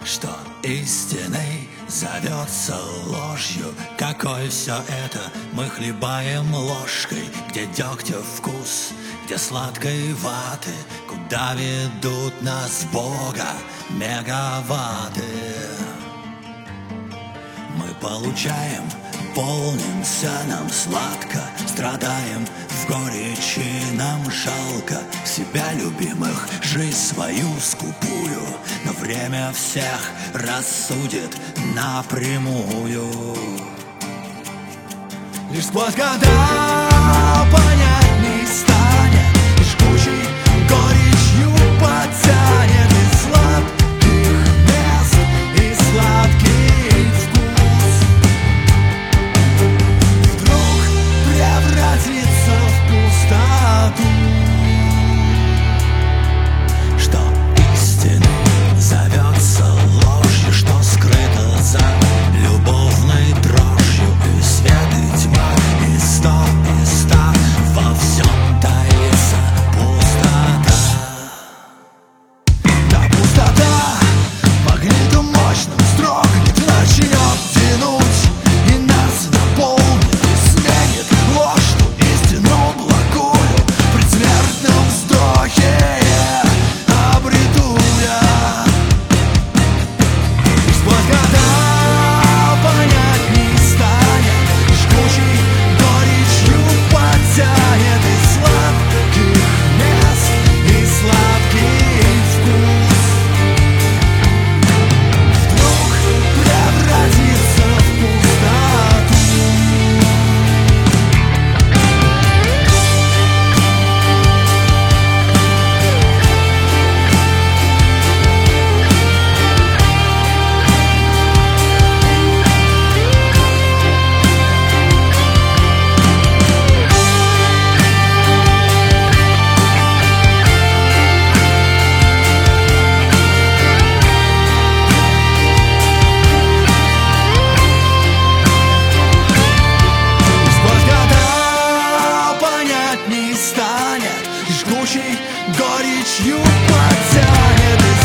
что истиной зовется ложью. Какое все это мы хлебаем ложкой, где дегтя вкус, где сладкой ваты, куда ведут нас Бога мегаватты. Мы получаем, полнимся, нам сладко, страдаем в горечи, нам жалко себя любимых, жизнь свою скупую, но время всех рассудит напрямую. Лишь сквозь года понятней станет, и жгучей горечью потянет из сладких мест и сладкий вкус вдруг превратится в пустоту, что истиной зовется ложью, что скрыто за любовной дрожью, и свет, и тьма, и ста во всем таится пустота. Да, пустота магнитом мощным строгнет, начнет тянуть и нас наполнит, сменит ложь, ту истину благую, в предсмертном вздохе обрету я. И сквозь года понятней станет, жгучей горечью потянет из сладких мест и сладкий вкус вдруг превратится в пустоту. Сквозь года понятней станет, жгучей горечью потянет из